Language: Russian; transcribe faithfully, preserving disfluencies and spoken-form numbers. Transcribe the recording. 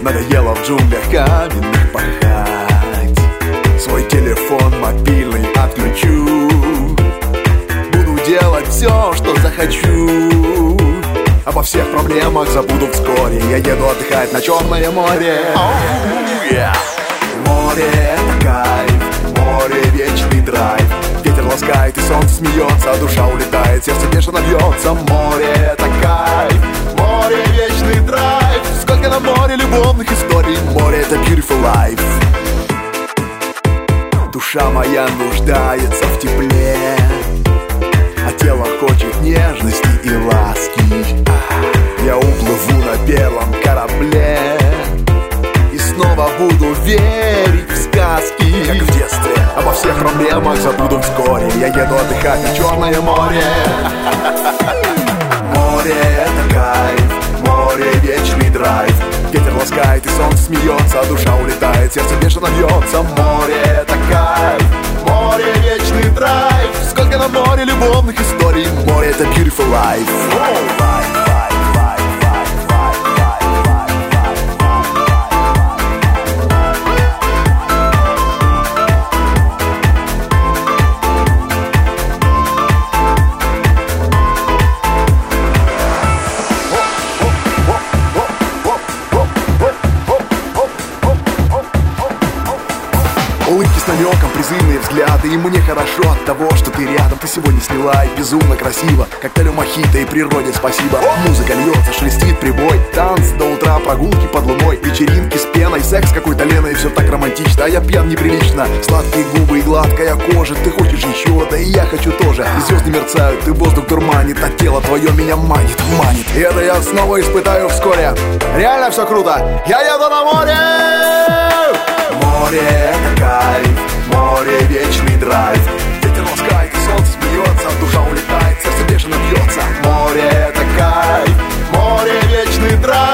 Надоело в джунглях каменных пахать. Свой телефон мобильный отключу. Буду делать все, что захочу. Обо всех проблемах забуду вскоре. Я еду отдыхать на Черное море. oh, yeah. Море — это кайф, море — вечный драйв. Ветер ласкает и солнце смеется, душа улетает, сердце бешено бьется. Море — это кайф, море — вечный драйв. Сколько на море любовных историй. Море — это beautiful life. Душа моя нуждается в тепле, а тело хочет нежности и ласки. Я уплыву на белом корабле и снова буду верить в сказки, как в детстве. Обо всех проблемах забуду вскоре. Я еду отдыхать на Черное море. Море — это кайф, море — вечный драйв. Ветер ласкает и солнце смеется, душа улетает, сердце бешено бьется. Море — это кайф, море — вечный драйв. Сколько на море любовных историй. Море — это beautiful life. Улыбки с намеком, призывные взгляды. И мне хорошо от того, что ты рядом. Ты сегодня сняла и безумно красиво. Коктейлю мохито и природе спасибо. Музыка льется, шелестит прибой. Танцы до утра, прогулки под луной. Вечеринки с пеной, секс какой-то Леной. Все так романтично, а я пьян неприлично. Сладкие губы и гладкая кожа. Ты хочешь еще, да и я хочу тоже. И звезды мерцают, и воздух дурманит. А тело твое меня манит, манит. И это я снова испытаю вскоре. Реально все круто. Я еду на море. Море — это кайф, море — вечный драйв. Ветер ласкает и солнце смеется, душа улетает, сердце бешено бьется. Море — это кайф, море — вечный драйв.